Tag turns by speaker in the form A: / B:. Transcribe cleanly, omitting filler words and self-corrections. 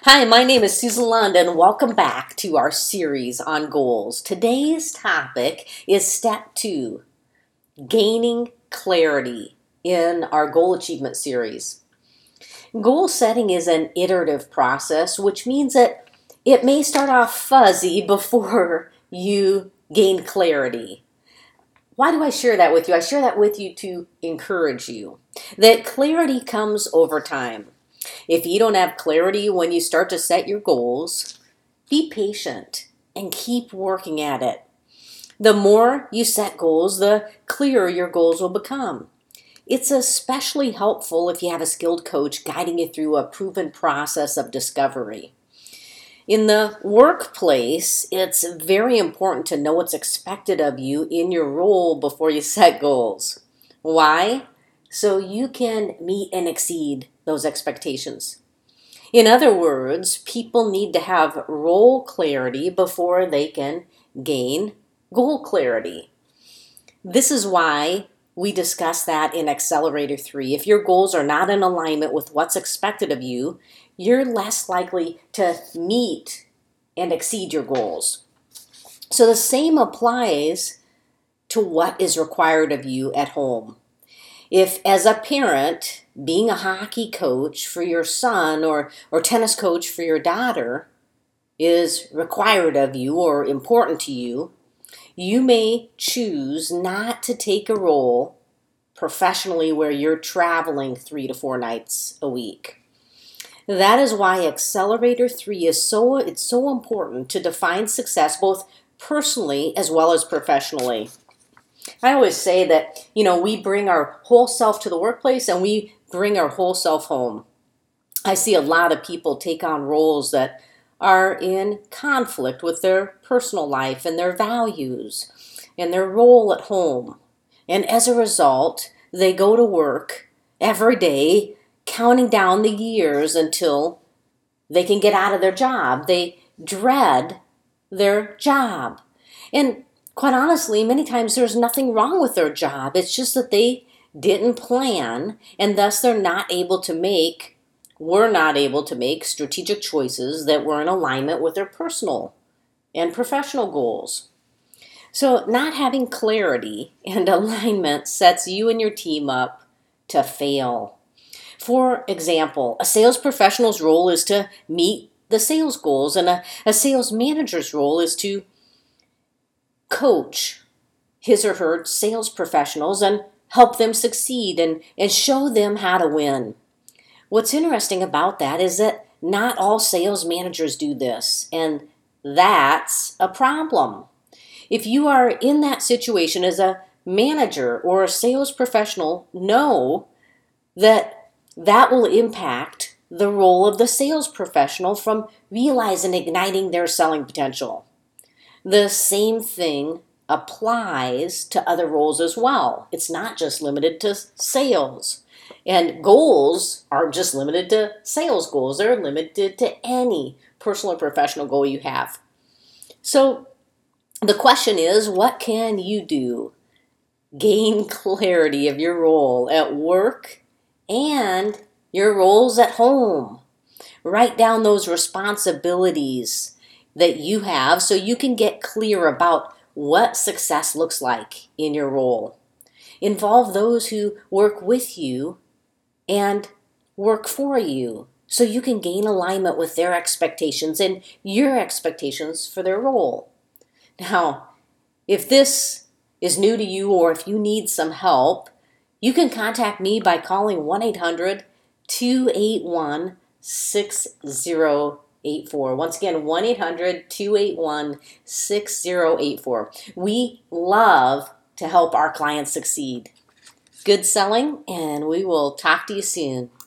A: Hi, my name is Susan Lund, and welcome back to our series on goals. Today's topic is step 2, gaining clarity in our goal achievement series. Goal setting is an iterative process, which means that it may start off fuzzy before you gain clarity. Why do I share that with you? I share that with you to encourage you that clarity comes over time. If you don't have clarity when you start to set your goals, be patient and keep working at it. The more you set goals, the clearer your goals will become. It's especially helpful if you have a skilled coach guiding you through a proven process of discovery. In the workplace, it's very important to know what's expected of you in your role before you set goals. Why? So you can meet and exceed those expectations. In other words, people need to have role clarity before they can gain goal clarity. This is why we discuss that in Accelerator 3. If your goals are not in alignment with what's expected of you, you're less likely to meet and exceed your goals. So the same applies to what is required of you at home. If, as a parent, being a hockey coach for your son or tennis coach for your daughter is required of you or important to you, you may choose not to take a role professionally where you're traveling 3 to 4 nights a week. That is why Accelerator 3 is so important to define success both personally as well as professionally. I always say that, we bring our whole self to the workplace and we bring our whole self home. I see a lot of people take on roles that are in conflict with their personal life and their values and their role at home. And as a result, they go to work every day counting down the years until they can get out of their job. They dread their job. And quite honestly, many times there's nothing wrong with their job. It's just that they didn't plan, and thus were not able to make strategic choices that were in alignment with their personal and professional goals. So not having clarity and alignment sets you and your team up to fail. For example, a sales professional's role is to meet the sales goals, and a sales manager's role is to coach his or her sales professionals and help them succeed and show them how to win. What's interesting about that is that not all sales managers do this, and that's a problem. If you are in that situation as a manager or a sales professional, know that will impact the role of the sales professional from realizing and igniting their selling potential. The same thing applies to other roles as well. It's not just limited to sales. And goals aren't just limited to sales goals. They're limited to any personal or professional goal you have. So the question is, what can you do? Gain clarity of your role at work and your roles at home. Write down those responsibilities that you have so you can get clear about what success looks like in your role. Involve those who work with you and work for you so you can gain alignment with their expectations and your expectations for their role. Now, if this is new to you or if you need some help, you can contact me by calling 1-800-281-6084. Once again, 1-800-281-6084. We love to help our clients succeed. Good selling, and we will talk to you soon.